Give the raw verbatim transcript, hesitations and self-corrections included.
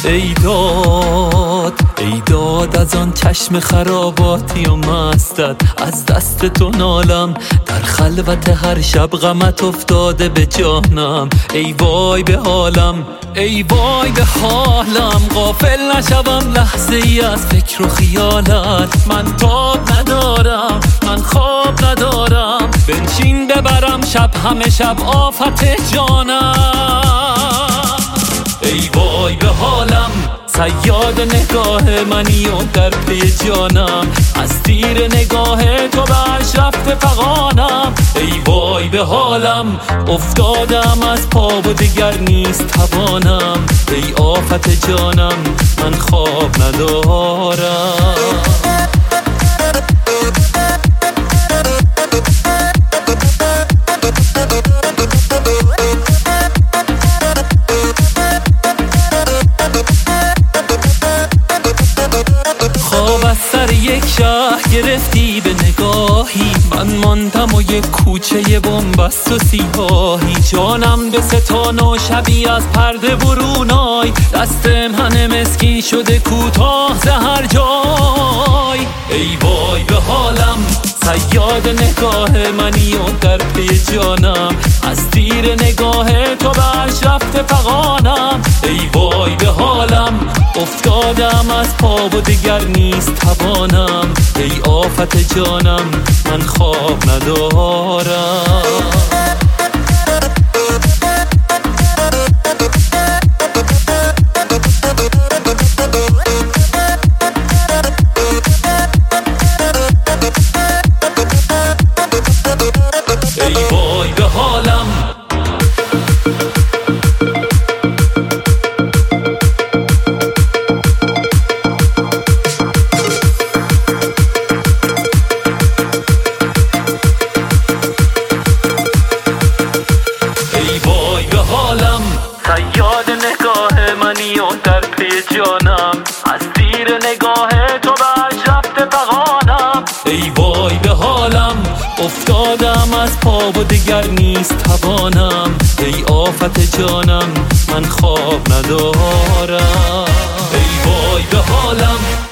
ای داد ای داد از آن چشم خراباتی و مستت، از دست تو نالم در خلوت هر شب، غمت افتاده به جانم. ای وای به حالم ای وای به حالم، غافل نشوم لحظه ای از فکر و خیالت. من تاب ندارم من خواب ندارم، بنشین ببرم شب همه شب آفت جانم. ای وای به حالم صیاد نگاه منی و در پی جانم، از تیر نگاه تو برش رفته فغانم. ای وای به حالم افتادم از پا و دیگر نیست توانم. ای آفت جانم من خواب ندارم. خواب از سر یک شهر گرفتی به نگاهی، من ماندم و یک کوچه بنبست و سیاهی. جانم به ستان و شبی از پرده برونای، دست من مسکین شده کوتاه ز هر جای. ای وای به حالم صیاد نگاه منی و در پی جانم، از تیر نگاه تو برش رفته فغانم. ای وای به حالم افتادم از پا و دیگر نیست توانم. ای آفت جانم من خواب ندارم. ای وای به حالم ای وای به حالم صیاد نگاه منی و در پی جانم، از تیر نگاه تو برش رفته فغانم. ای وای به حالم افتادم از پا و دیگر نیست توانم. ای آفت جانم من خواب ندارم. ای وای به حالم